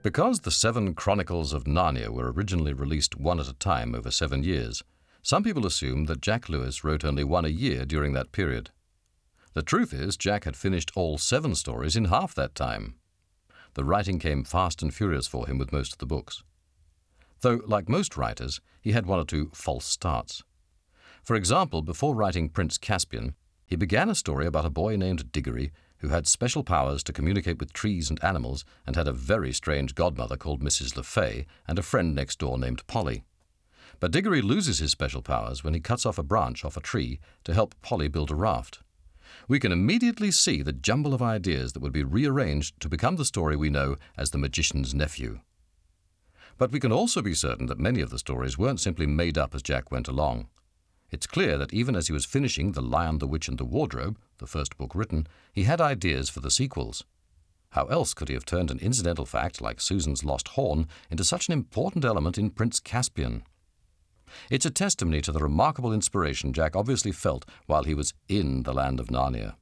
Because the 7 Chronicles of Narnia were originally released one at a time over 7 years, some people assume that Jack Lewis wrote only one a year during that period. The truth is, Jack had finished all 7 stories in half that time. The writing came fast and furious for him with most of the books. Though, like most writers, he had one or two false starts. For example, before writing Prince Caspian, he began a story about a boy named Diggory who had special powers to communicate with trees and animals and had a very strange godmother called Mrs. Le Fay and a friend next door named Polly. But Diggory loses his special powers when he cuts off a branch off a tree to help Polly build a raft. We can immediately see the jumble of ideas that would be rearranged to become the story we know as The Magician's Nephew. But we can also be certain that many of the stories weren't simply made up as Jack went along. It's clear that even as he was finishing The Lion, the Witch and the Wardrobe, the first book written, he had ideas for the sequels. How else could he have turned an incidental fact like Susan's lost horn into such an important element in Prince Caspian? It's a testimony to the remarkable inspiration Jack obviously felt while he was in the land of Narnia.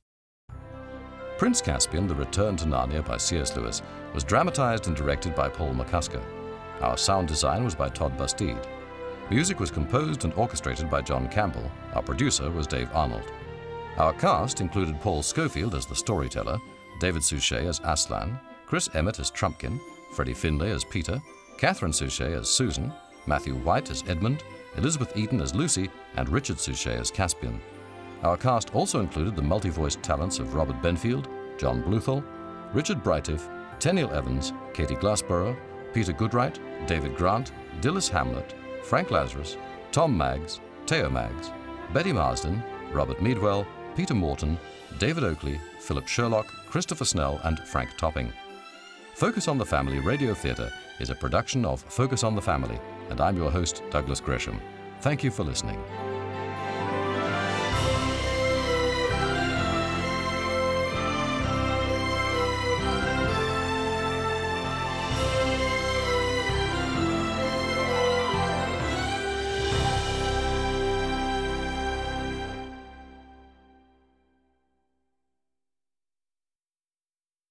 Prince Caspian, The Return to Narnia by C.S. Lewis, was dramatized and directed by Paul McCusker. Our sound design was by Todd Bastide. Music was composed and orchestrated by John Campbell. Our producer was Dave Arnold. Our cast included Paul Schofield as the storyteller, David Suchet as Aslan, Chris Emmett as Trumpkin, Freddie Finlay as Peter, Catherine Suchet as Susan, Matthew White as Edmund, Elizabeth Eaton as Lucy, and Richard Suchet as Caspian. Our cast also included the multi-voiced talents of Robert Benfield, John Bluthal, Richard Brightiff, Tenniel Evans, Katie Glassborough, Peter Goodright, David Grant, Dilys Hamlet, Frank Lazarus, Tom Maggs, Teo Maggs, Betty Marsden, Robert Meadwell, Peter Morton, David Oakley, Philip Sherlock, Christopher Snell, and Frank Topping. Focus on the Family Radio Theatre is a production of Focus on the Family, and I'm your host, Douglas Gresham. Thank you for listening.